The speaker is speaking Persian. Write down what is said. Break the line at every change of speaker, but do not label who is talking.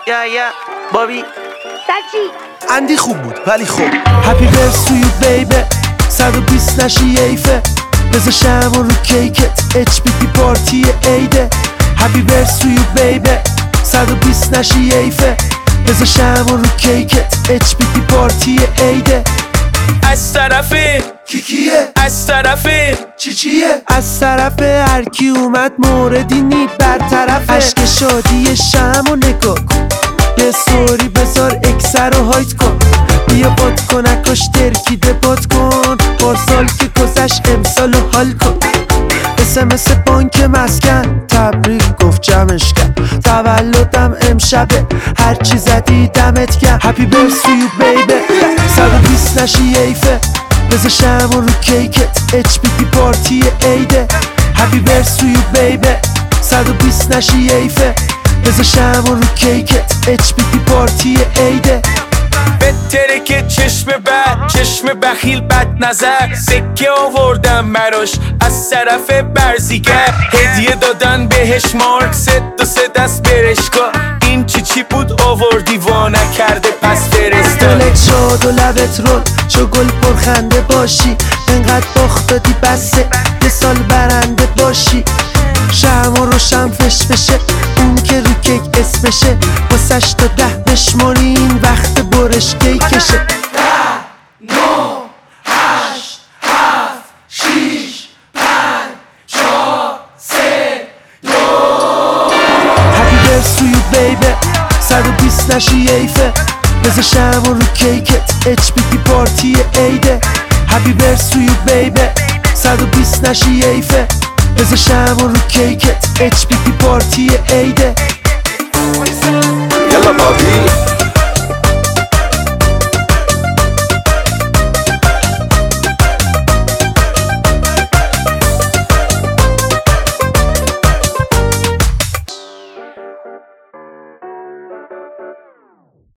یا بابی
سچی
اندی خوب بود ولی خوب هپی برس تو یو بیبی 120 نشی ایفه بذار شمع رو کیکت اچ پی پی پارتی ایده هپی برس تو یو بیبی 120 نشی ایفه بذار شمع رو کیکت اچ پی پی پارتی ایده
از طرف
کیکیه
از طرف
چیه از طرف هر کی اومد موردی نی برطرف عشق شادی شمع و نگاه کن یه سوری بذار اکسر رو هایت کن بیا باد کنکاش ترکیده باد کن پارسال که گذشت امسال رو حال کن اسمس بانک مسکن تبریک گفت جمعش کرد تولدم امشبه هرچی زدی دمت گرم هپی برس تو یو بیبی 120 نشی ایفه بذار شمع رو کیکت اچ پی پی پارتی ایده هپی برس تو یو بیبی 120 نشی ایفه بذار شمع رو کیکت اچ پی پی پارتی ایده
بهتره که چشم بد چشم بخیل بد نظر سکه آوردم مراش از طرف برزیگر هدیه دادن بهش مارک سه دست برشگاه این چی بود آوردی وا نکرده پس فرستا
دلت شاد و لبت رول چو گل پرخنده باشی انقدر باخت دادی بسه یه سال برنده باشی شمع و روشن فش بشه اون که رو کیک اسمشه واسش تا 10 بشمارین وقت برش کیکشه 10 9 8 7 6 5 4 3 2 هپی برس تو یو بیبی 120 نشی ایفه بذار شمع رو کیکت اچ پی پی پارتی ایده هپی برس تو یو بیبی 120 نشی ایفه بذار شمع رو کیکت اچ پی پی پارتی ایده
یلا بابی